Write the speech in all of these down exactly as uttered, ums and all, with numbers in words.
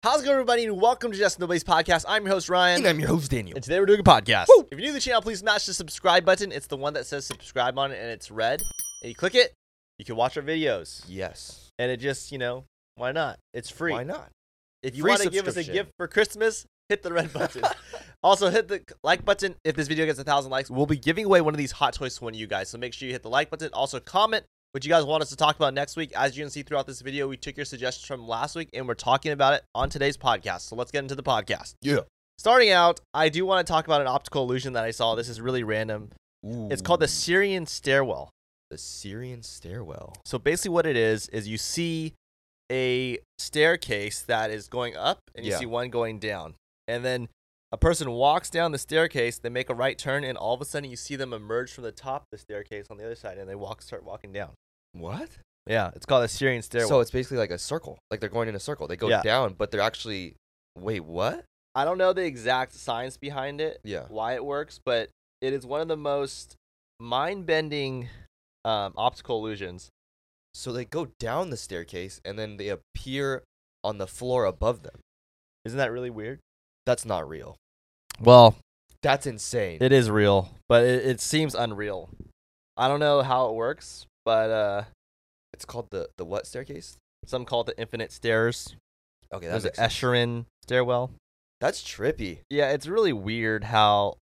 How's it going, everybody, and welcome to Just Nobody's Podcast. I'm your host, Ryan. And I'm your host, Daniel. And today we're doing a podcast. Woo! If you're new to the channel, please smash the subscribe button. It's the one that says subscribe on it, and it's red. And you click it, you can watch our videos. Yes. And it just, you know, why not? It's free. Why not? If you Free want to give us a subscription. gift for Christmas, hit the red button. Also, hit the like button. If this video gets a thousand likes, we'll be giving away one of these hot toys to one of you guys. So make sure you hit the like button. Also, comment what you guys want us to talk about next week. As you can see throughout this video, we took your suggestions from last week, and we're talking about it on today's podcast. So let's get into the podcast. Yeah. Starting out, I do want to talk about an optical illusion that I saw. This is really random. Ooh. It's called the Syrian stairwell. The Syrian stairwell. So basically what it is, is you see a staircase that is going up, and you Yeah. see one going down. And then a person walks down the staircase, they make a right turn, and all of a sudden you see them emerge from the top of the staircase on the other side, and they walk, start walking down. What? Yeah, it's called a Syrian stairwell. So it's basically like a circle. Like they're going in a circle. They go Yeah. down, but they're actually. Wait, what? I don't know the exact science behind it, Yeah. why it works, but it is one of the most mind-bending um, optical illusions. So they go down the staircase and then they appear on the floor above them. Isn't that really weird? That's not real. Well, That's insane. it is real, but it, it seems unreal. I don't know how it works, but uh, It's called the the what staircase? some call it the infinite stairs. Okay, that There's an makes sense. Escherin stairwell. That's trippy. Yeah, it's really weird how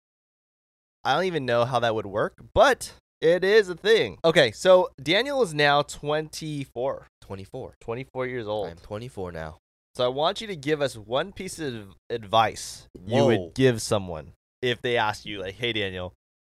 I don't even know how that would work, but it is a thing. Okay, so Daniel is now twenty-four, twenty-four. twenty-four years old. I'm twenty-four now. So I want you to give us one piece of advice you Whoa. would give someone if they asked you, like, "Hey, Daniel,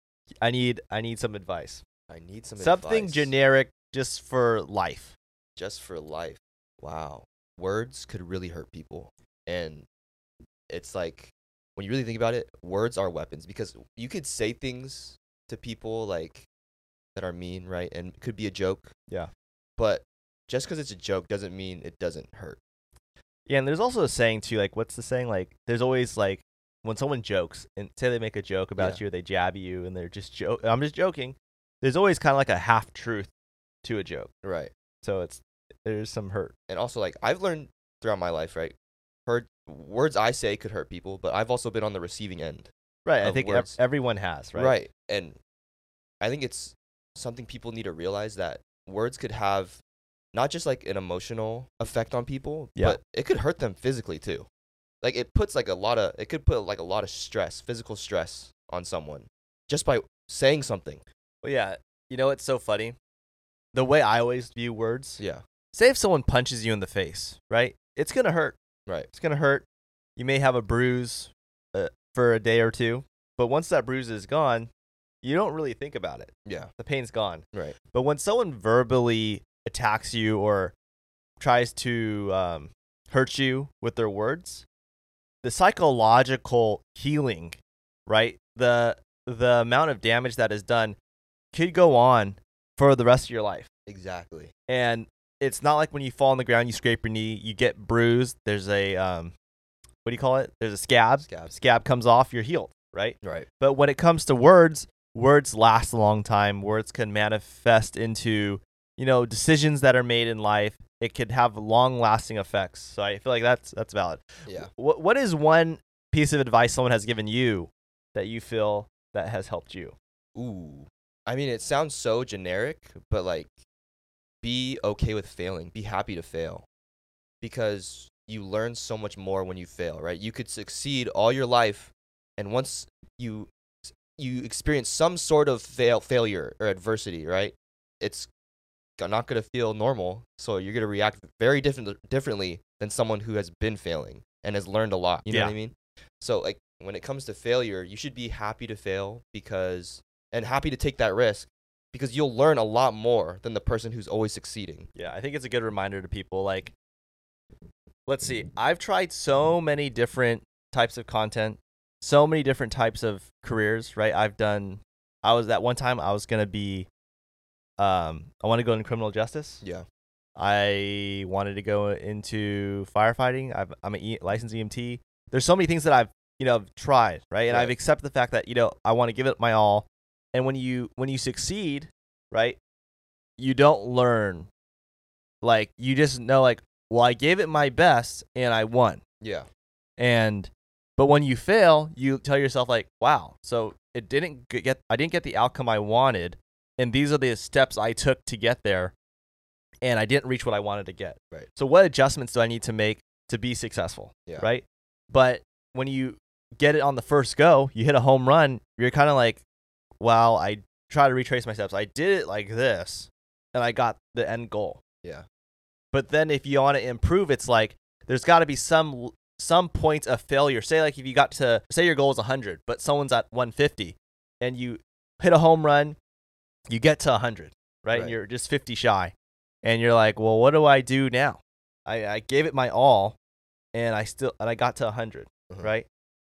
I need I need some advice. I need some Something advice. generic just for life." Just for life. Wow. Words could really hurt people. And it's like, when you really think about it, words are weapons because you could say things to people like that are mean, right? And it could be a joke. Yeah. But just because it's a joke doesn't mean it doesn't hurt. Yeah, and there's also a saying too, like, what's the saying? Like, there's always, like, when someone jokes and say they make a joke about Yeah. you, or they jab you, and they're just joke. I'm just joking. There's always kind of like a half truth to a joke, Right. so it's there's some hurt. And also, like, I've learned throughout my life, right? Heard words I say could hurt people, but I've also been on the receiving end. Right. I Of think ev- words. everyone has. Right. Right. And I think it's something people need to realize that words could have not just like an emotional effect on people, Yeah. but it could hurt them physically too. Like it puts like a lot of it could put like a lot of stress, physical stress on someone just by saying something. Well, yeah. You know, it's so funny. The way I always view words. Yeah. Say if someone punches you in the face, right? It's gonna hurt. Right. It's gonna hurt. You may have a bruise uh, for a day or two, but once that bruise is gone, you don't really think about it. Yeah. The pain's gone. Right. But when someone verbally attacks you or tries to um, hurt you with their words, the psychological healing, right? The the amount of damage that is done could go on for the rest of your life. Exactly. And it's not like when you fall on the ground, you scrape your knee, you get bruised. There's a um, what do you call it? There's a scab. Scab. Scab comes off, you're healed, right? Right. But when it comes to words, words last a long time. Words can manifest into, you know, decisions that are made in life. It could have long-lasting effects. So I feel like that's that's valid. Yeah. What what is one piece of advice someone has given you that you feel that has helped you? Ooh. I mean, it sounds so generic, but like, be okay with failing. Be happy to fail. Because you learn so much more when you fail, right? You could succeed all your life, and once you you experience some sort of fail failure or adversity, right? It's g- not going to feel normal, so you're going to react very different differently than someone who has been failing and has learned a lot. You know Yeah. what I mean? So like when it comes to failure, you should be happy to fail because and happy to take that risk because you'll learn a lot more than the person who's always succeeding. Yeah, I think it's a good reminder to people. Like, let's see, I've tried so many different types of content, so many different types of careers, right? I've done, I was, at one time, I was going to be, um, I want to go into criminal justice. Yeah. I wanted to go into firefighting. I've, I'm a e- licensed E M T. There's so many things that I've, you know, tried, right? And Right. I've accepted the fact that, you know, I want to give it my all. And when you when you succeed, right, you don't learn. Like, you just know, like, well, I gave it my best and I won. Yeah. And but when you fail, you tell yourself like, wow, so it didn't g- get I didn't get the outcome I wanted, and these are the steps I took to get there, and I didn't reach what I wanted to get. Right. So what adjustments do I need to make to be successful? Yeah. Right? But when you get it on the first go, you hit a home run, you're kind of like, wow, I try to retrace my steps. I did it like this, and I got the end goal. Yeah. But then if you want to improve, it's like there's got to be some some points of failure. Say like if you got to say your goal is one hundred, but someone's at one fifty, and you hit a home run, you get to one hundred, right? Right. And you're just fifty shy, and you're like, well, what do I do now? I, I gave it my all, and I still and I got to one hundred, Mhm. right?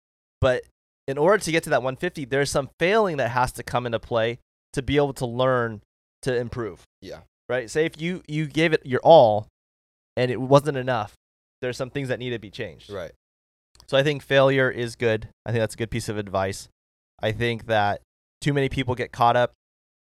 But in order to get to that one fifty, there's some failing that has to come into play to be able to learn to improve. Yeah. Right? Say if you, you gave it your all and it wasn't enough, there's some things that need to be changed. Right. So I think failure is good. I think that's a good piece of advice. I think that too many people get caught up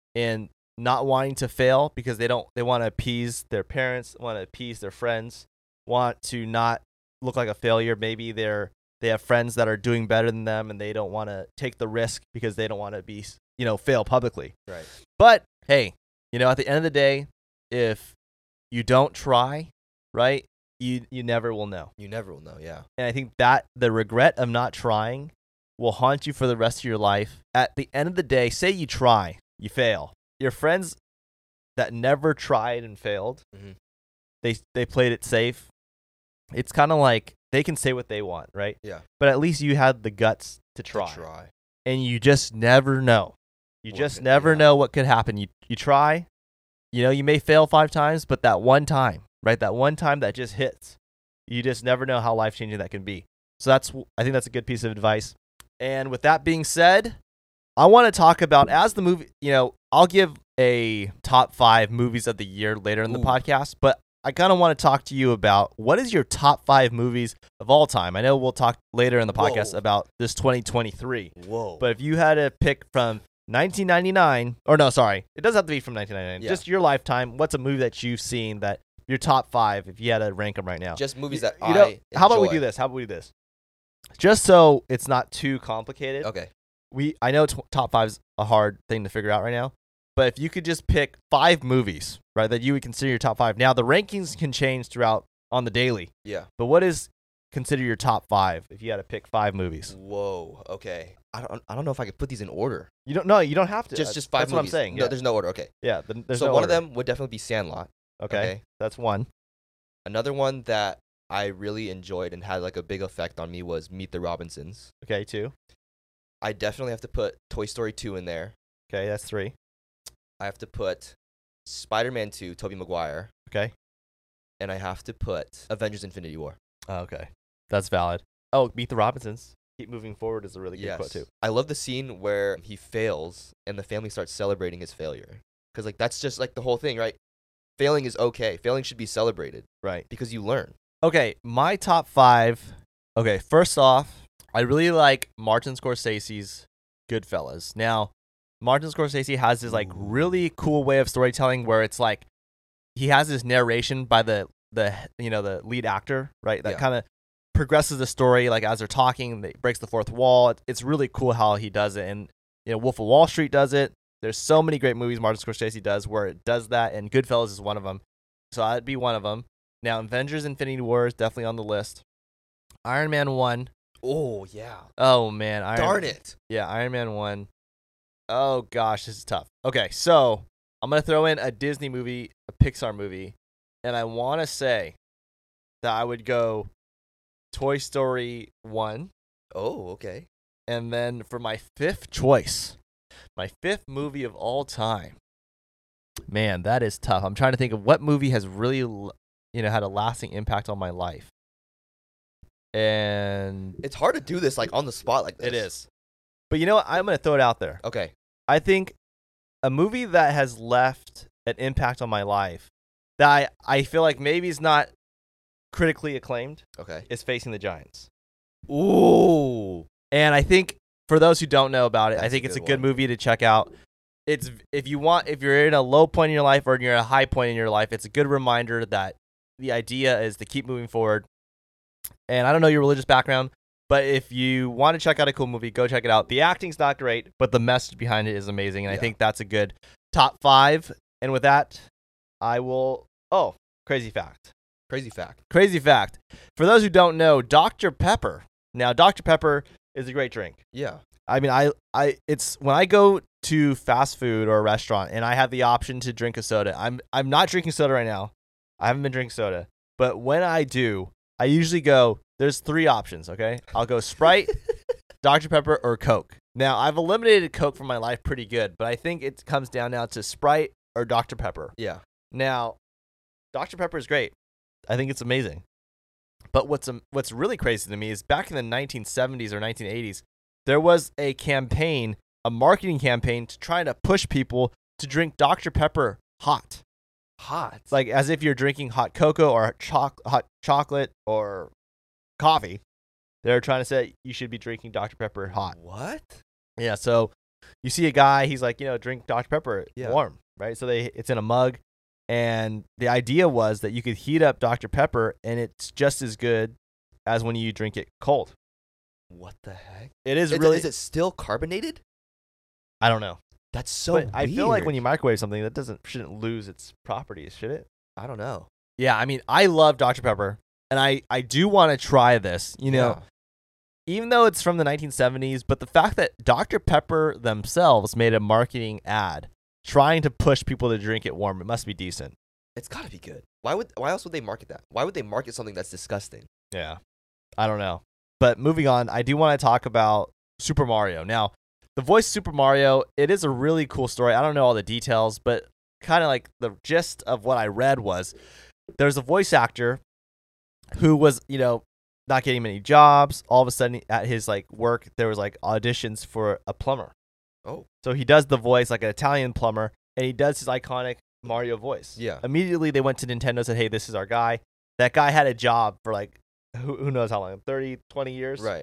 in not wanting to fail because they don't they want to appease their parents, want to appease their friends, want to not look like a failure. Maybe they're they have friends that are doing better than them and they don't want to take the risk because they don't want to be, you know, fail publicly. Right. But hey, you know, at the end of the day, if you don't try, right, you you never will know. You never will know. Yeah. And I think that the regret of not trying will haunt you for the rest of your life. At the end of the day, say you try, you fail. Your friends that never tried and failed, Mhm. they they played it safe. It's kind of like they can say what they want, right? Yeah. But at least you had the guts to To try. try. And you just never know. You What just could- never yeah. know what could happen. You you try, you know, you may fail five times, but that one time, right? That one time that just hits. You just never know how life-changing that can be. So that's I think that's a good piece of advice. And with that being said, I want to talk about as the movie, you know, I'll give a top five movies of the year later in the Ooh. podcast, but I kind of want to talk to you about what is your top five movies of all time. I know we'll talk later in the podcast Whoa. about this twenty twenty-three, Whoa. but if you had to pick from nineteen ninety-nine, or no, sorry, it doesn't have to be from nineteen ninety-nine, Yeah. just your lifetime, what's a movie that you've seen that your top five, if you had to rank them right now? just movies You- that you know, I how about we enjoy. do this? How about we do this? Just so it's not too complicated. Okay. We I know t- top five is a hard thing to figure out right now, but if you could just pick five movies, right, that you would consider your top five. Now the rankings can change throughout on the daily, Yeah. but what is consider your top five if you had to pick five movies? Whoa. Okay. I don't. I don't know if I could put these in order. You don't know. You don't have to. Just Uh, just five That's what I'm movies. saying. No, yeah, there's no order. Okay. yeah. The, there's so no one of order. them would definitely be Sandlot. Okay. okay. That's one. Another one that I really enjoyed and had like a big effect on me was Meet the Robinsons. Okay, two. I definitely have to put Toy Story two in there. Okay, that's three. I have to put Spider-Man two, Tobey Maguire, Okay. and I have to put Avengers: Infinity War. Oh, okay, that's valid. Oh, Meet the Robinsons. Keep moving forward is a really good quote too. I love the scene where he fails and the family starts celebrating his failure. Because like that's just like the whole thing, right? Failing is okay. Failing should be celebrated Right. because you learn. Okay, my top five. Okay, first off, I really like Martin Scorsese's Goodfellas. Now, Martin Scorsese has this like Ooh. really cool way of storytelling where it's like he has this narration by the the you know the lead actor, right? That Yeah. kind of progresses the story like as they're talking, it breaks the fourth wall. It, it's really cool how he does it, and you know Wolf of Wall Street does it. There's so many great movies Martin Scorsese does where it does that, and Goodfellas is one of them. So that'd be one of them. Now, Avengers: Infinity War is definitely on the list. Iron Man one. Oh yeah. Oh man, Iron, Darn it. Yeah, Iron Man one. Oh gosh, this is tough. Okay, so I'm gonna throw in a Disney movie, a Pixar movie, and I want to say that I would go Toy Story one, Oh, okay. and then for my fifth choice, my fifth movie of all time. Man, that is tough. I'm trying to think of what movie has really, l- you know, had a lasting impact on my life. And It's hard to do this like on the spot like this. it is. But you know what? I'm going to throw it out there. Okay. I think a movie that has left an impact on my life that I, I feel like maybe is not critically acclaimed Okay. is Facing the Giants. Ooh. And I think for those who don't know about it, I That's a think it's a good good one. movie to check out. It's if you want if you're in a low point in your life or you're at a high point in your life, it's a good reminder that the idea is to keep moving forward. And I don't know your religious background, but if you want to check out a cool movie, go check it out. The acting's not great, but the message behind it is amazing, and Yeah. I think that's a good top five. And with that, I will. Oh, crazy fact. Crazy fact. Crazy fact. For those who don't know, Doctor Pepper. Now, Doctor Pepper is a great drink. Yeah. I mean, I, I, it's when I go to fast food or a restaurant and I have the option to drink a soda. I'm, I'm not drinking soda right now. I haven't been drinking soda, but when I do, I usually go. There's three options. Okay, I'll go Sprite, Doctor Pepper, or Coke. Now, I've eliminated Coke from my life pretty good, but I think it comes down now to Sprite or Doctor Pepper. Yeah. Now, Doctor Pepper is great. I think it's amazing. But what's um, what's really crazy to me is back in the nineteen seventies or nineteen eighties, there was a campaign, a marketing campaign to try to push people to drink Doctor Pepper hot. Hot. Like as if you're drinking hot cocoa or choc- hot chocolate or coffee. They're trying to say you should be drinking Doctor Pepper hot. What? Yeah, so you see a guy, he's like, you know, drink Doctor Pepper Yeah. warm, right? So they it's in a mug, and the idea was that you could heat up Doctor Pepper, and it's just as good as when you drink it cold. What the heck? It is Is, really. it, is it still carbonated? I don't know, That's so but I feel like when weird. you microwave something, that doesn't shouldn't lose its properties, should it? I don't know. Yeah, I mean, I love Doctor Pepper, and I I do want to try this. You know, Yeah. even though it's from the nineteen seventies, but the fact that Doctor Pepper themselves made a marketing ad trying to push people to drink it warm, it must be decent. It's got to be good. Why would why else would they market that? Why would they market something that's disgusting? Yeah. I don't know. But moving on, I do want to talk about Super Mario. Now, the voice of Super Mario, it is a really cool story. I don't know all the details, but kind of like the gist of what I read was there's a voice actor who was, you know, not getting many jobs. All of a sudden at his like work, there was like auditions for a plumber. Oh. So he does the voice like an Italian plumber, and he does his iconic Mario voice. Yeah. Immediately they went to Nintendo and said, hey, this is our guy. That guy had a job for like, who, who knows how long, thirty, twenty years? Right.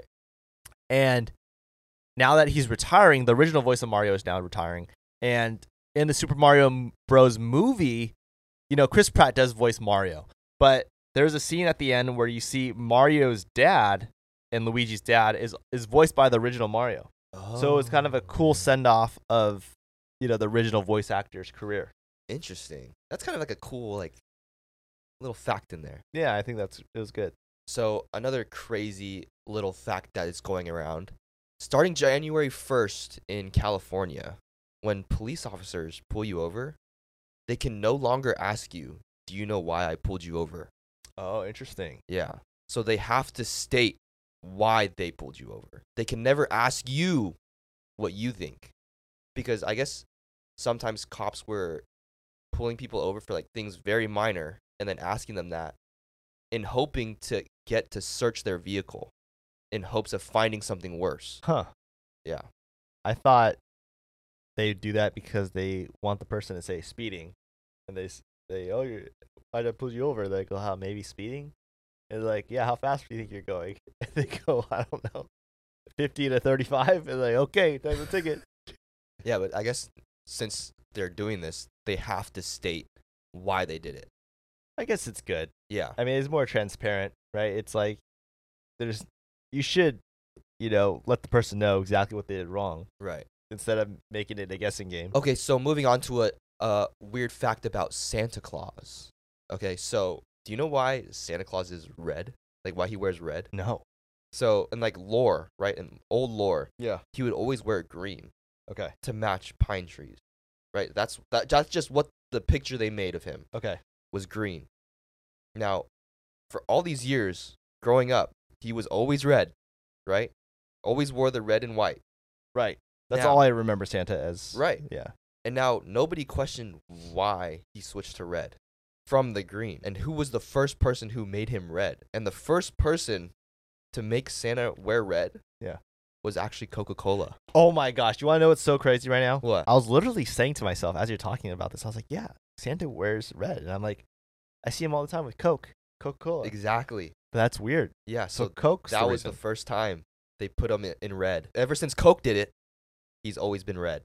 And now that he's retiring, the original voice of Mario is now retiring. And in the Super Mario Bros. Movie, you know, Chris Pratt does voice Mario. But there's a scene at the end where you see Mario's dad and Luigi's dad is, is voiced by the original Mario. Oh. So it's kind of a cool send-off of, you know, the original voice actor's career. Interesting. That's kind of like a cool like little fact in there. Yeah, I think that's it was good. So another crazy little fact that is going around. Starting January first in California, when police officers pull you over, they can no longer ask you, do you know why I pulled you over? Oh, interesting. Yeah. So they have to state why they pulled you over. They can never ask you what you think. Because I guess sometimes cops were pulling people over for like things very minor and then asking them that in hoping to get to search their vehicle in hopes of finding something worse. Huh. Yeah. I thought they do that because they want the person to say speeding, and they say, "Oh, you, I just pulled you over." They go, "How? Maybe speeding?" And they're like, "Yeah, how fast do you think you're going?" And they go, "I don't know, fifty to thirty-five." And they're like, "Okay, time to ticket." Yeah, but I guess since they're doing this, they have to state why they did it. I guess it's good. Yeah. I mean, it's more transparent, right? It's like there's you should, you know, let the person know exactly what they did wrong Right. instead of making it a guessing game. Okay, so moving on to a, a weird fact about Santa Claus. Okay, so do you know why Santa Claus is red? Like why he wears red? No. So in like lore, right? In old lore, Yeah. he would always wear green Okay. to match pine trees. Right? That's that, that's just what the picture they made of him Okay. was green. Now, for all these years growing up, he was always red, right? Always wore the red and white. Right. That's Now- all I remember Santa as. Right. Yeah. And now nobody questioned why he switched to red from the green. And who was the first person who made him red? And the first person to make Santa wear red Yeah. was actually Coca-Cola. Oh my gosh. You want to know what's so crazy right now? What? I was literally saying to myself as you're talking about this, I was like, yeah, Santa wears red. And I'm like, I see him all the time with Coke, Coca-Cola. Exactly. That's weird. Yeah, So, so Coke's that the was the reason. first time they put him in, in red. Ever since Coke did it, he's always been red.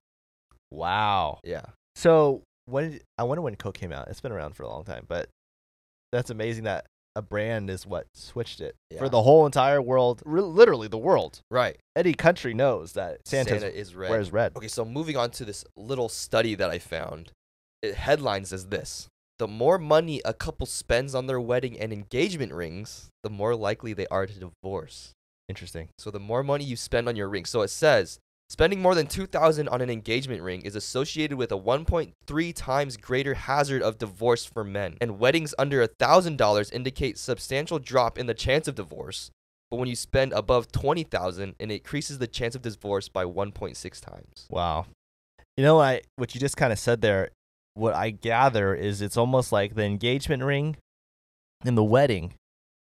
Wow. Yeah. So when did, I wonder when Coke came out. It's been around for a long time, but that's amazing that a brand is what switched it Yeah. for the whole entire world. Re- literally, the world. Right. Any country knows that Santa Santa is red. wears red. Okay, so moving on to this little study that I found. It headlines as this. The more money a couple spends on their wedding and engagement rings, the more likely they are to divorce. Interesting. So the more money you spend on your ring. So it says spending more than two thousand dollars on an engagement ring is associated with a one point three times greater hazard of divorce for men. And weddings under one thousand dollars indicate substantial drop in the chance of divorce. But when you spend above twenty thousand dollars, it increases the chance of divorce by one point six times. Wow. You know, I what you just kind of said there, what I gather is it's almost like the engagement ring and the wedding.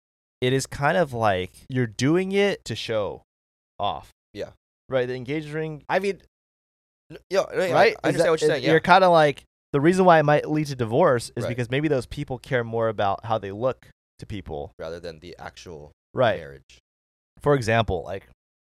It is kind of like you're doing it to show off. Yeah. Right? The engagement ring, I mean, N- Yeah, right. right? I Is understand that- what you're is- saying. Yeah. You're kind of like, the reason why it might lead to divorce is Right. because maybe those people care more about how they look to people. Rather than the actual Right. marriage. For example, like,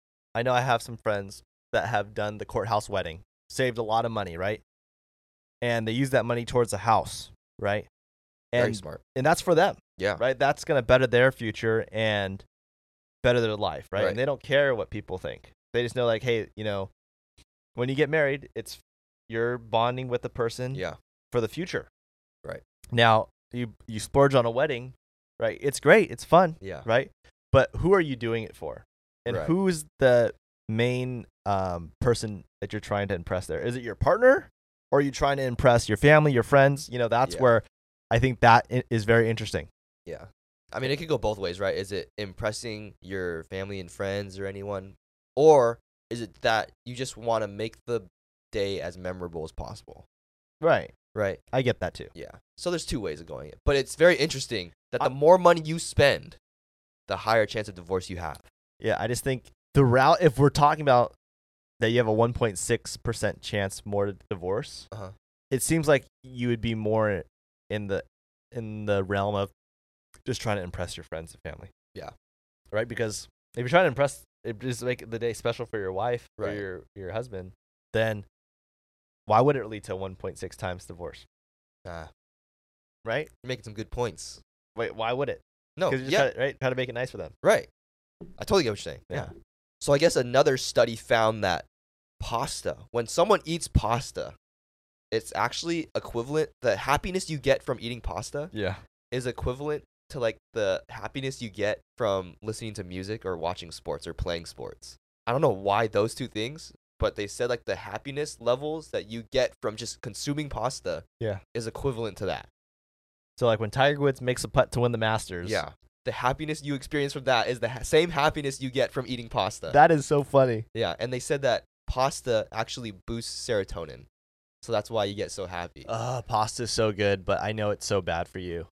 I know I have some friends that have done the courthouse wedding, saved a lot of money, right? And they use that money towards a house, right? Very And smart. and that's for them, Yeah. right? That's going to better their future and better their life, right? Right. And they don't care what people think. They just know, like, hey, you know, when you get married, it's you're bonding with the person Yeah. for the future. Right. Now, you you splurge on a wedding, right? It's great, it's fun, Yeah. right? But who are you doing it for? And Right. who's the main um, person that you're trying to impress there? Is it your partner, or are you trying to impress your family, your friends? You know, that's Yeah. where I think that i- is very interesting. Yeah. I mean, it could go both ways, right? Is it impressing your family and friends or anyone? Or is it that you just want to make the day as memorable as possible? Right. Right. I get that too. Yeah. So there's two ways of going it. But it's very interesting that the I- more money you spend, the higher chance of divorce you have. Yeah, I just think the route, if we're talking about that you have a one point six percent chance more to divorce, Uh-huh. it seems like you would be more in the in the realm of just trying to impress your friends and family. Yeah. Right? Because if you're trying to impress, it just make the day special for your wife or Right. your your husband, then why would it lead to one point six times divorce? Ah, Right? you're making some good points. Wait, why would it? No. Because you just Yeah. try, to- right? Try to make it nice for them. Right. I totally get what you're saying. Yeah. So I guess another study found that pasta, when someone eats pasta, it's actually equivalent. The happiness you get from eating pasta Yeah. is equivalent to like the happiness you get from listening to music or watching sports or playing sports. I don't know why those two things, but they said like the happiness levels that you get from just consuming pasta Yeah. is equivalent to that. So like when Tiger Woods makes a putt to win the Masters. Yeah. The happiness you experience from that is the ha- same happiness you get from eating pasta. That is so funny. Yeah, and they said that pasta actually boosts serotonin. So that's why you get so happy. Uh, pasta's so good, but I know it's so bad for you.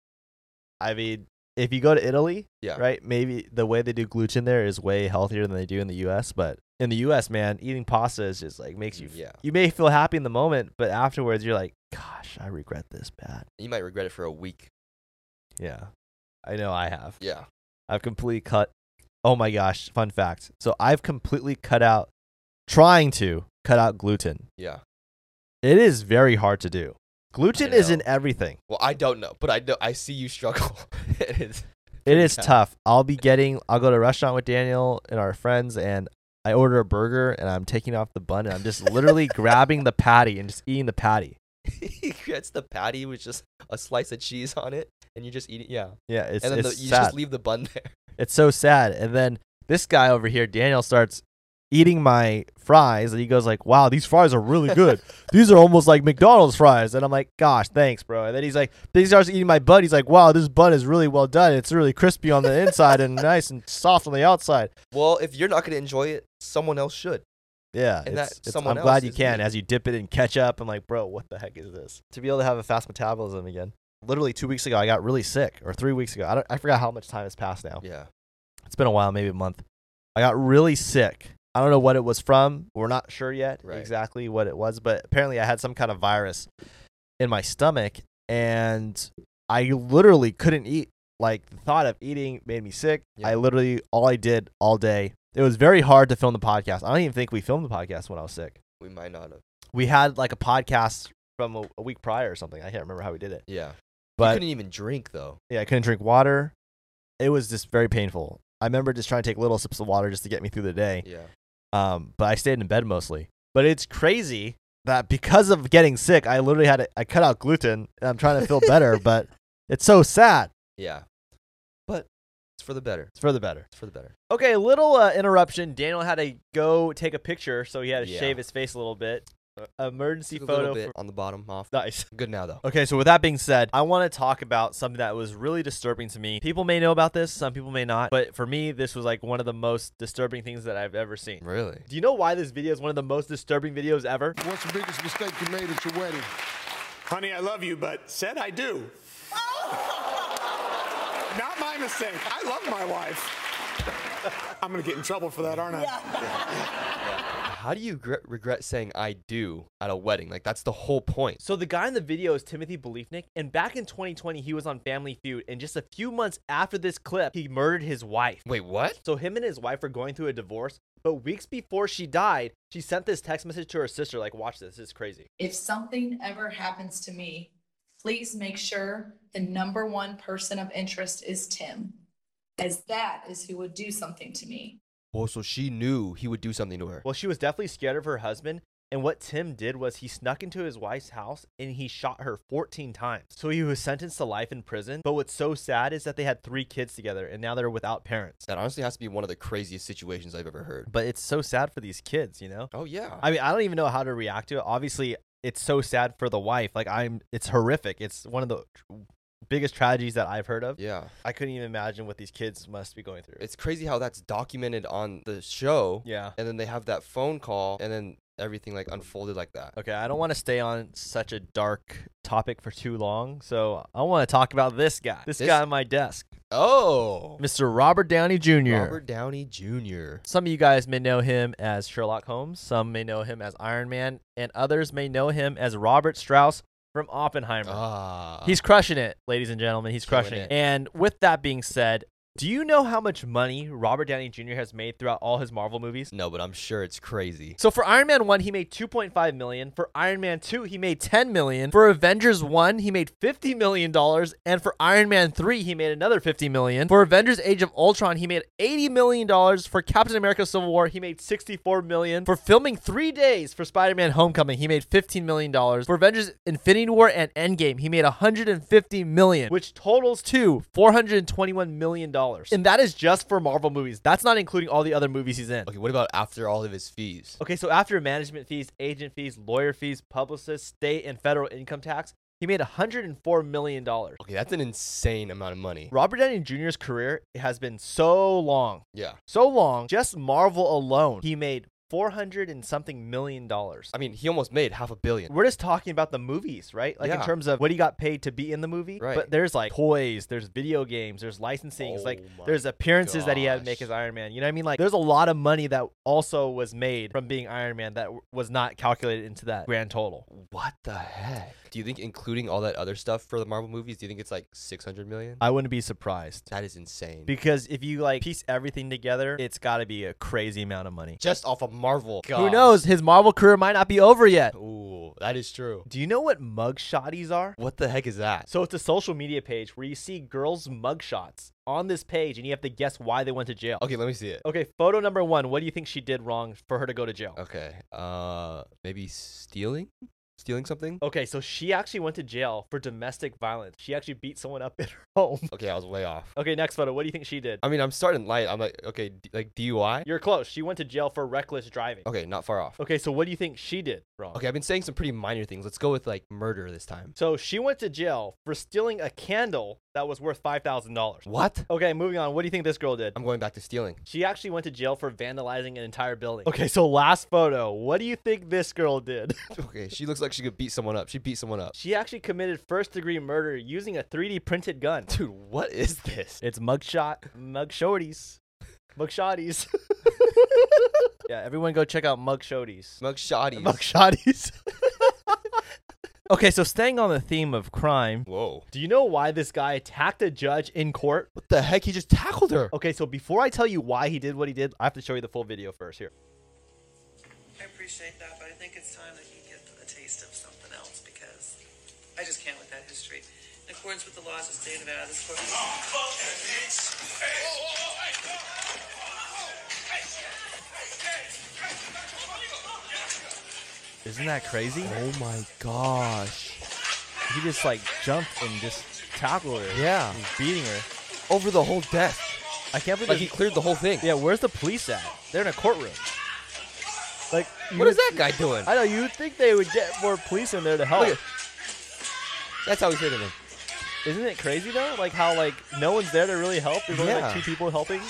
I mean, if you go to Italy, Yeah. right, maybe the way they do gluten there is way healthier than they do in the U S, but in the U S, man, eating pasta is just like makes you, f- Yeah. you may feel happy in the moment, but afterwards you're like, gosh, I regret this bad. You might regret it for a week. Yeah, I know I have. Yeah. I've completely cut. Oh my gosh, fun fact. So I've completely cut out, trying to cut out gluten. Yeah. It is very hard to do. Gluten I is know. in everything. Well, I don't know, but I know I see you struggle. It is. It is tough. tough. I'll be getting, I'll go to a restaurant with Daniel and our friends, and I order a burger, and I'm taking off the bun, and I'm just literally grabbing the patty and just eating the patty. He gets the patty with just a slice of cheese on it, and you just eat it. Yeah. Yeah, it's, and then it's the, you sad. just leave the bun there. It's so sad. And then this guy over here, Daniel, starts eating my fries, and he goes like, wow, these fries are really good. These are almost like McDonald's fries. And I'm like, gosh, thanks, bro. And then he's like, then he starts eating my bun. He's like, wow, this bun is really well done. It's really crispy on the inside and nice and soft on the outside. Well, if you're not going to enjoy it, someone else should. Yeah, And it's, that it's- someone I'm glad else you is can me. as you dip it in ketchup. I'm like, bro, what the heck is this? To be able to have a fast metabolism again. Literally two weeks ago, I got really sick, or three weeks ago. I, don't, I forgot how much time has passed now. Yeah. It's been a while, maybe a month. I got really sick. I don't know what it was from. We're not sure yet Right. exactly what it was, but apparently I had some kind of virus in my stomach, and I literally couldn't eat. Like, the thought of eating made me sick. Yeah. I literally, all I did all day, it was very hard to film the podcast. I don't even think we filmed the podcast when I was sick. We might not have. We had like a podcast from a, a week prior or something. I can't remember how we did it. Yeah. you But couldn't even drink, though. yeah, I couldn't drink water. it was just very painful. I remember just trying to take little sips of water just to get me through the day. Yeah. Um, but I stayed in bed mostly. But it's crazy that because of getting sick, I literally had to, I cut out gluten and I'm trying to feel better, but it's so sad. Yeah. But it's for the better. It's for the better. It's for the better. Okay, little uh, interruption. Daniel had to go take a picture, so he had to Yeah. shave his face a little bit. Uh, emergency Took a photo. little bit For- on the bottom off. nice. Good now though. Okay, so with that being said, I want to talk about something that was really disturbing to me. People may know about this, some people may not, but for me, this was like one of the most disturbing things that I've ever seen. Really? Do you know why this video is one of the most disturbing videos ever? What's the biggest mistake you made at your wedding? Honey, I love you, but said I do. Not my mistake. I love my wife. I'm gonna get in trouble for that, aren't I? How do you gre- regret saying I do at a wedding? Like, that's the whole point. So the guy in the video is Timothy Beliefnik, and back in twenty twenty, he was on Family Feud, and just a few months after this clip, he murdered his wife. Wait, what? So him and his wife are going through a divorce, but weeks before she died, she sent this text message to her sister, like, watch this, this is crazy. If something ever happens to me, please make sure the number one person of interest is Tim, as that is who would do something to me. Oh, so she knew he would do something to her. Well, she was definitely scared of her husband, and what Tim did was he snuck into his wife's house and he shot her fourteen times. So he was sentenced to life in prison, but what's so sad is that they had three kids together, and now they're without parents. That honestly has to be one of the craziest situations I've ever heard. But it's so sad for these kids, you know? Oh, yeah. I mean, I don't even know how to react to it. Obviously, it's so sad for the wife. Like, I'm, it's horrific. It's one of the biggest tragedies that I've heard of. Yeah. I couldn't even imagine what these kids must be going through. It's crazy how that's documented on the show. Yeah. And then they have that phone call, and then everything like unfolded like that. Okay, I don't want to stay on such a dark topic for too long, so I want to talk about this guy. This, This- guy on my desk, Oh. Mister Robert Downey Junior Robert Downey Junior Some of you guys may know him as Sherlock Holmes, some may know him as Iron Man, and others may know him as Robert Strauss from Oppenheimer. Ah. He's crushing it, ladies and gentlemen. He's Killing crushing it. it. And with that being said, do you know how much money Robert Downey Junior has made throughout all his Marvel movies? No, but I'm sure it's crazy. So for Iron Man one, he made two point five million dollars. For Iron Man two, he made ten million dollars. For Avengers one, he made fifty million dollars. And for Iron Man three, he made another fifty million dollars. For Avengers Age of Ultron, he made eighty million dollars. For Captain America Civil War, he made sixty-four million dollars. For filming three days for Spider-Man Homecoming, he made fifteen million dollars. For Avengers Infinity War and Endgame, he made one hundred fifty million dollars, which totals to four hundred twenty-one million dollars. And that is just for Marvel movies. That's not including all the other movies he's in. Okay, what about after all of his fees? Okay, so after management fees, agent fees, lawyer fees, publicists, state and federal income tax, he made one hundred four million dollars. Okay, that's an insane amount of money. Robert Downey Junior's career has been so long, Yeah. so long, just Marvel alone, he made four hundred and something million dollars. I mean, he almost made half a billion. We're just talking about the movies, right? Like in Yeah. terms of what he got paid to be in the movie. Right. But there's like toys, there's video games, there's licensing, Oh like my there's appearances that he had to make gosh. as Iron Man. You know what I mean? Like there's a lot of money that also was made from being Iron Man that w- was not calculated into that grand total. What the heck? Do you think, including all that other stuff for the Marvel movies, do you think it's like six hundred million? I wouldn't be surprised. That is insane. Because if you like piece everything together, it's got to be a crazy amount of money. Just off of Marvel. Who God. knows? His Marvel career might not be over yet. Ooh, that is true. Do you know what mugshotties are? What the heck is that? So it's a social media page where you see girls' mugshots on this page and you have to guess why they went to jail. Okay, let me see it. Okay, photo number one. What do you think she did wrong for her to go to jail? Okay. Uh, maybe stealing? Stealing something? Okay, so she actually went to jail for domestic violence. She actually beat someone up in her home. Okay, I was way off. Okay, next photo. What do you think she did? I mean, I'm starting light. I'm like, okay, d- like D U I? You're close. She went to jail for reckless driving. Okay, not far off. Okay, so what do you think she did wrong? Okay, I've been saying some pretty minor things. Let's go with like murder this time. So she went to jail for stealing a candle that was worth five thousand dollars. What? Okay, moving on. What do you think this girl did? I'm going back to stealing. She actually went to jail for vandalizing an entire building. Okay, so last photo. What do you think this girl did? Okay, she looks like she could beat someone up. She beat someone up. She actually committed first degree murder using a three D printed gun. Dude, what is this? It's mugshot, mugshorties, mugshotties. Yeah, everyone go check out mugshotties. Mugshotties. Mugshotties. Okay, so staying on the theme of crime, Whoa. do you know why this guy attacked a judge in court? What the heck? He just tackled her. Okay, so before I tell you why he did what he did, I have to show you the full video first. Here. I appreciate that, but I think it's time that you get a taste of something else because I just can't with that history. In accordance with the laws of the state of Nevada, this court. Isn't that crazy? Oh my gosh. He just like jumped and just tackled her. Yeah. He's beating her. Over the whole desk. I can't believe Like he there's- cleared the whole thing. Yeah, where's the police at? They're in a courtroom. Like, you What is would- that guy doing? I know, you would think they would get more police in there to help. Look at- That's how he's hitting him. Isn't it crazy though? Like how like no one's there to really help. There's only Yeah. like two people helping.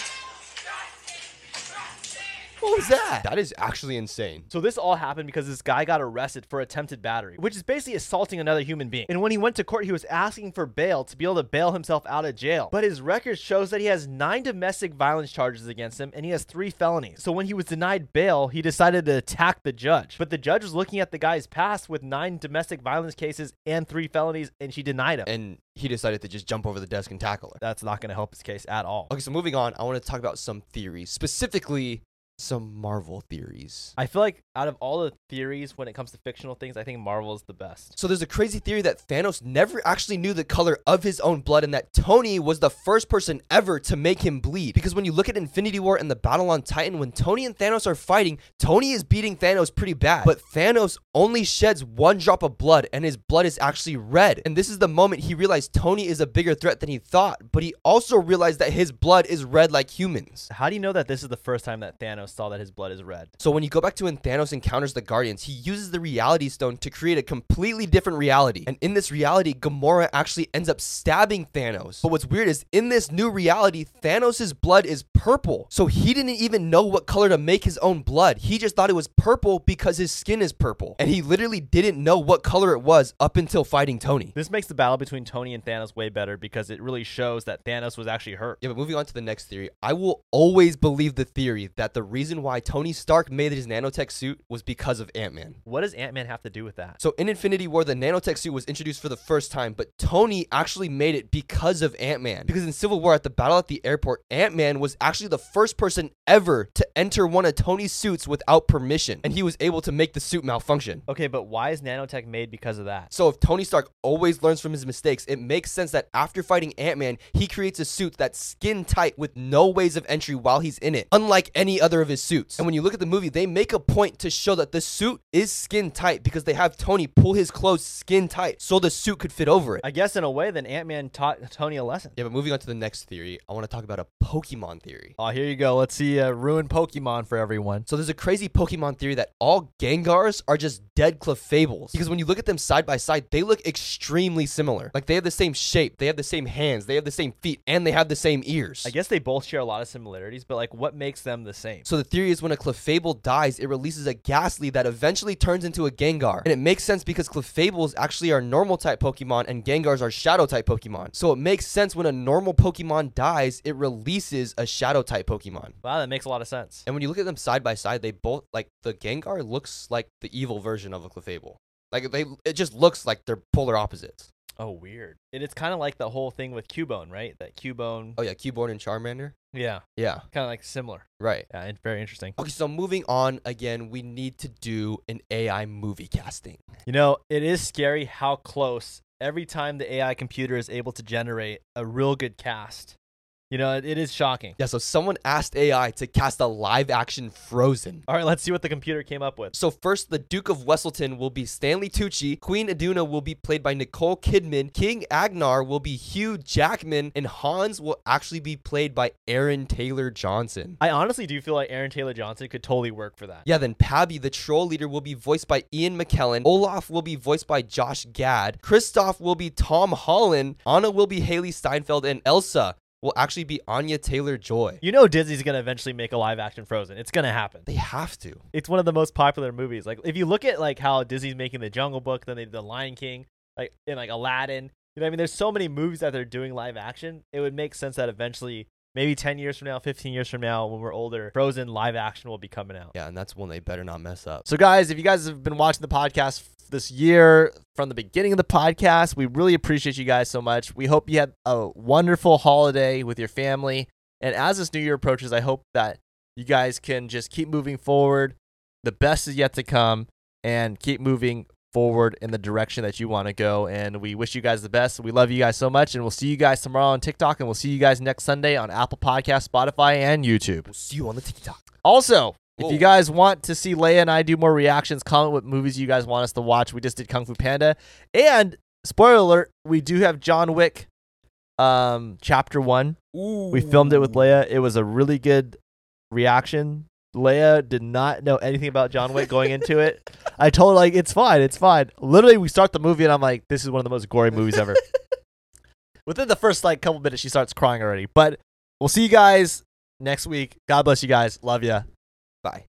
What was that? That is actually insane. So this all happened because this guy got arrested for attempted battery, which is basically assaulting another human being. And when he went to court, he was asking for bail to be able to bail himself out of jail. But his record shows that he has nine domestic violence charges against him and he has three felonies. So when he was denied bail, he decided to attack the judge. But the judge was looking at the guy's past with nine domestic violence cases and three felonies, and she denied him. And he decided to just jump over the desk and tackle her. That's not going to help his case at all. Okay, so moving on, I want to talk about some theories, specifically some Marvel theories. I feel like out of all the theories when it comes to fictional things, I think Marvel is the best. So there's a crazy theory that Thanos never actually knew the color of his own blood and that Tony was the first person ever to make him bleed. Because when you look at Infinity War and the battle on Titan, when Tony and Thanos are fighting, Tony is beating Thanos pretty bad. But Thanos only sheds one drop of blood and his blood is actually red. And this is the moment he realized Tony is a bigger threat than he thought. But he also realized that his blood is red like humans. How do you know that this is the first time that Thanos saw that his blood is red? So when you go back to when Thanos encounters the Guardians, he uses the Reality Stone to create a completely different reality. And in this reality, Gamora actually ends up stabbing Thanos. But what's weird is in this new reality, Thanos' blood is purple. So he didn't even know what color to make his own blood. He just thought it was purple because his skin is purple. And he literally didn't know what color it was up until fighting Tony. This makes the battle between Tony and Thanos way better because it really shows that Thanos was actually hurt. Yeah, but moving on to the next theory, I will always believe the theory that the reason why Tony Stark made his nanotech suit was because of Ant-Man. What does Ant-Man have to do with that? So in Infinity War, the nanotech suit was introduced for the first time, but Tony actually made it because of Ant-Man. Because in Civil War, at the battle at the airport, Ant-Man was actually the first person ever to enter one of Tony's suits without permission, and he was able to make the suit malfunction. Okay, but why is nanotech made because of that? So if Tony Stark always learns from his mistakes, it makes sense that after fighting Ant-Man, he creates a suit that's skin tight with no ways of entry while he's in it, unlike any other of his suits. And when you look at the movie, they make a point to show that the suit is skin tight because they have Tony pull his clothes skin tight so the suit could fit over it. I guess in a way, then Ant-Man taught Tony a lesson. Yeah, but moving on to the next theory, I want to talk about a Pokemon theory. Oh, here you go. Let's see uh, ruin Pokemon for everyone. So there's a crazy Pokemon theory that all Gengars are just dead Clefables. Because when you look at them side by side, they look extremely similar. Like they have the same shape, they have the same hands, they have the same feet, and they have the same ears. I guess they both share a lot of similarities, but like what makes them the same? So the theory is when a Clefable dies, it releases a Ghastly that eventually turns into a Gengar. And it makes sense because Clefables actually are normal type Pokemon and Gengars are shadow type Pokemon. So it makes sense when a normal Pokemon dies, it releases a shadow type Pokemon. Wow, that makes a lot of sense. And when you look at them side by side, they both, like, the Gengar looks like the evil version of a Clefable. Like, they, it just looks like they're polar opposites. Oh, weird. And it's kind of like the whole thing with Cubone, right? That Cubone. Oh, yeah, Cubone and Charmander? Yeah, Yeah, kind of like similar. right. Yeah, and very interesting. Okay, so moving on, again, we need to do an A I movie casting. You know, it is scary how close every time the A I computer is able to generate a real good cast. You know, it, it is shocking. Yeah, so someone asked A I to cast a live-action Frozen. All right, let's see what the computer came up with. So first, the Duke of Wesselton will be Stanley Tucci, Queen Iduna will be played by Nicole Kidman, King Agnar will be Hugh Jackman, and Hans will actually be played by Aaron Taylor Johnson. I honestly do feel like Aaron Taylor Johnson could totally work for that. Yeah, then Pabby, the troll leader, will be voiced by Ian McKellen, Olaf will be voiced by Josh Gad, Kristoff will be Tom Holland, Anna will be Haley Steinfeld, and Elsa will actually be Anya Taylor-Joy. You know Disney's going to eventually make a live-action Frozen. It's going to happen. They have to. It's one of the most popular movies. Like, if you look at, like, how Disney's making The Jungle Book, then they did The Lion King, like, and, like, Aladdin. You know what I mean? There's so many movies that they're doing live action. It would make sense that eventually, maybe ten years from now, fifteen years from now, when we're older, Frozen live action will be coming out. Yeah, and that's one they better not mess up. So, guys, if you guys have been watching the podcast this year from the beginning of the podcast, we really appreciate you guys so much. We hope you had a wonderful holiday with your family. And as this new year approaches, I hope that you guys can just keep moving forward. The best is yet to come, and keep moving forward in the direction that you want to go. And we wish you guys the best. We love you guys so much. And we'll see you guys tomorrow on TikTok. And we'll see you guys next Sunday on Apple Podcasts, Spotify, and YouTube. We'll see you on the TikTok. Also, if Whoa. you guys want to see Leia and I do more reactions, comment what movies you guys want us to watch. We just did Kung Fu Panda. And, spoiler alert, we do have John Wick um, Chapter one. Ooh. We filmed it with Leia. It was a really good reaction. Leia did not know anything about John Wick going into it. I told her, like, it's fine, it's fine. Literally, we start the movie, and I'm like, this is one of the most gory movies ever. Within the first, like, couple minutes, she starts crying already. But we'll see you guys next week. God bless you guys. Love ya. Bye.